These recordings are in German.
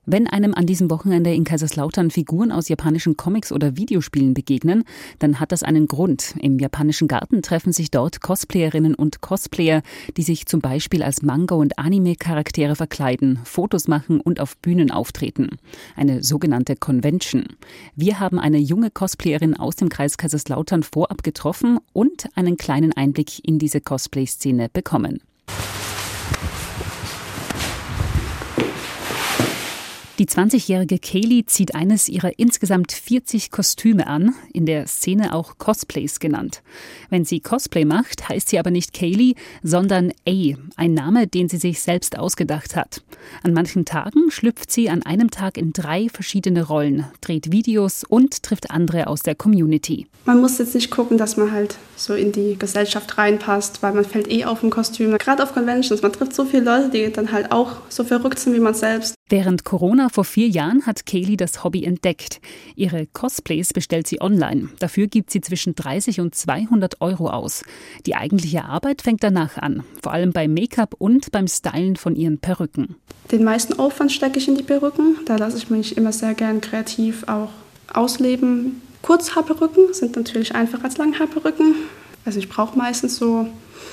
Wenn einem an diesem Wochenende in Kaiserslautern Figuren aus japanischen Comics oder Videospielen begegnen, dann hat das einen Grund. Im japanischen Garten treffen sich dort Cosplayerinnen und Cosplayer, die sich zum Beispiel als Manga- und Anime-Charaktere verkleiden, Fotos machen und auf Bühnen auftreten. Eine sogenannte Convention. Wir haben eine junge Cosplayerin aus dem Kreis Kaiserslautern vorab getroffen und einen kleinen Einblick in diese Cosplay-Szene bekommen. Die 20-jährige Kaylee zieht eines ihrer insgesamt 40 Kostüme an, in der Szene auch Cosplays genannt. Wenn sie Cosplay macht, heißt sie aber nicht Kaylee, sondern A, ein Name, den sie sich selbst ausgedacht hat. An manchen Tagen schlüpft sie an einem Tag in 3 verschiedene Rollen, dreht Videos und trifft andere aus der Community. Man muss jetzt nicht gucken, dass man halt so in die Gesellschaft reinpasst, weil man fällt auf im Kostüm. Gerade auf Conventions, man trifft so viele Leute, die dann halt auch so verrückt sind wie man selbst. Während Corona vor 4 Jahren hat Kaylee das Hobby entdeckt. Ihre Cosplays bestellt sie online. Dafür gibt sie zwischen 30 und 200 € aus. Die eigentliche Arbeit fängt danach an, vor allem beim Make-up und beim Stylen von ihren Perücken. Den meisten Aufwand stecke ich in die Perücken. Da lasse ich mich immer sehr gern kreativ auch ausleben. Kurzhaarperücken sind natürlich einfacher als Langhaarperücken. Also ich brauche meistens so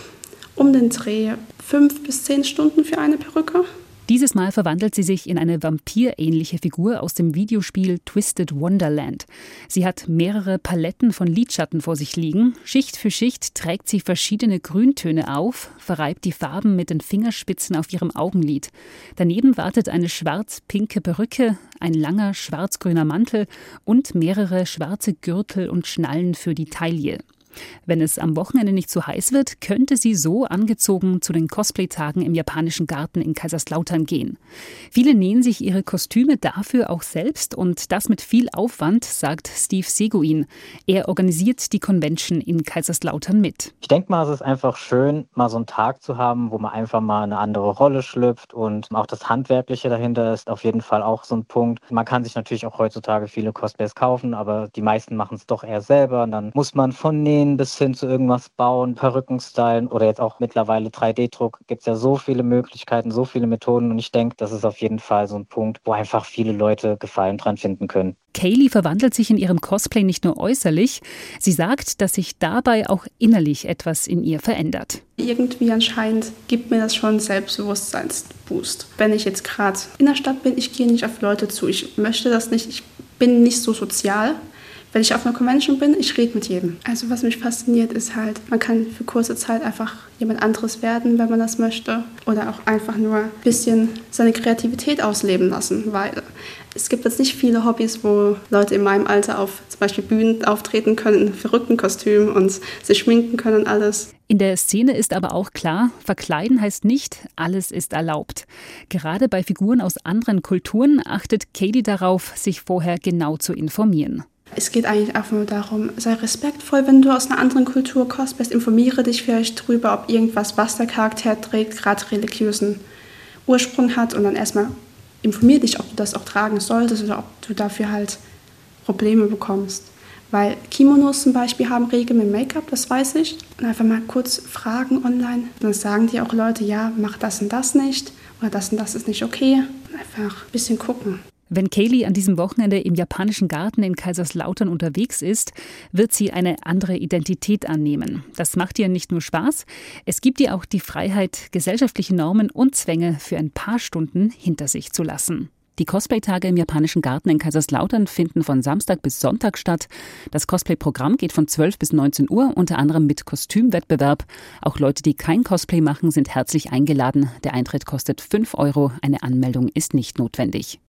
um den Dreh 5 bis 10 Stunden für eine Perücke. Dieses Mal verwandelt sie sich in eine vampirähnliche Figur aus dem Videospiel Twisted Wonderland. Sie hat mehrere Paletten von Lidschatten vor sich liegen. Schicht für Schicht trägt sie verschiedene Grüntöne auf, verreibt die Farben mit den Fingerspitzen auf ihrem Augenlid. Daneben wartet eine schwarz-pinke Perücke, ein langer schwarz-grüner Mantel und mehrere schwarze Gürtel und Schnallen für die Taille. Wenn es am Wochenende nicht zu heiß wird, könnte sie so angezogen zu den Cosplay-Tagen im japanischen Garten in Kaiserslautern gehen. Viele nähen sich ihre Kostüme dafür auch selbst und das mit viel Aufwand, sagt Steve Seguin. Er organisiert die Convention in Kaiserslautern mit. Ich denke mal, es ist einfach schön, mal so einen Tag zu haben, wo man einfach mal eine andere Rolle schlüpft und auch das Handwerkliche dahinter ist auf jeden Fall auch so ein Punkt. Man kann sich natürlich auch heutzutage viele Cosplays kaufen, aber die meisten machen es doch eher selber und dann muss man von nähen bis hin zu irgendwas bauen, Perücken stylen oder jetzt auch mittlerweile 3D-Druck. Gibt es ja so viele Möglichkeiten, so viele Methoden und ich denke, das ist auf jeden Fall so ein Punkt, wo einfach viele Leute Gefallen dran finden können. Kaylee verwandelt sich in ihrem Cosplay nicht nur äußerlich, sie sagt, dass sich dabei auch innerlich etwas in ihr verändert. Irgendwie anscheinend gibt mir das schon Selbstbewusstseinsboost. Wenn ich jetzt gerade in der Stadt bin, ich gehe nicht auf Leute zu, ich möchte das nicht, ich bin nicht so sozial. Wenn ich auf einer Convention bin, ich rede mit jedem. Also was mich fasziniert ist halt, man kann für kurze Zeit einfach jemand anderes werden, wenn man das möchte. Oder auch einfach nur ein bisschen seine Kreativität ausleben lassen. Weil es gibt jetzt nicht viele Hobbys, wo Leute in meinem Alter auf zum Beispiel Bühnen auftreten können, in verrückten Kostümen und sich schminken können und alles. In der Szene ist aber auch klar, verkleiden heißt nicht, alles ist erlaubt. Gerade bei Figuren aus anderen Kulturen achtet Kaylee darauf, sich vorher genau zu informieren. Es geht eigentlich einfach nur darum, sei respektvoll, wenn du aus einer anderen Kultur cosplayst, informiere dich vielleicht darüber, ob irgendwas, was der Charakter trägt, gerade religiösen Ursprung hat und dann erstmal informiere dich, ob du das auch tragen solltest oder ob du dafür halt Probleme bekommst. Weil Kimonos zum Beispiel haben Regeln mit Make-up, das weiß ich. Und einfach mal kurz fragen online. Und dann sagen die auch Leute, ja, mach das und das nicht oder das und das ist nicht okay. Und einfach ein bisschen gucken. Wenn Kaylee an diesem Wochenende im japanischen Garten in Kaiserslautern unterwegs ist, wird sie eine andere Identität annehmen. Das macht ihr nicht nur Spaß, es gibt ihr auch die Freiheit, gesellschaftliche Normen und Zwänge für ein paar Stunden hinter sich zu lassen. Die Cosplay-Tage im japanischen Garten in Kaiserslautern finden von Samstag bis Sonntag statt. Das Cosplay-Programm geht von 12 bis 19 Uhr, unter anderem mit Kostümwettbewerb. Auch Leute, die kein Cosplay machen, sind herzlich eingeladen. Der Eintritt kostet 5 €, eine Anmeldung ist nicht notwendig.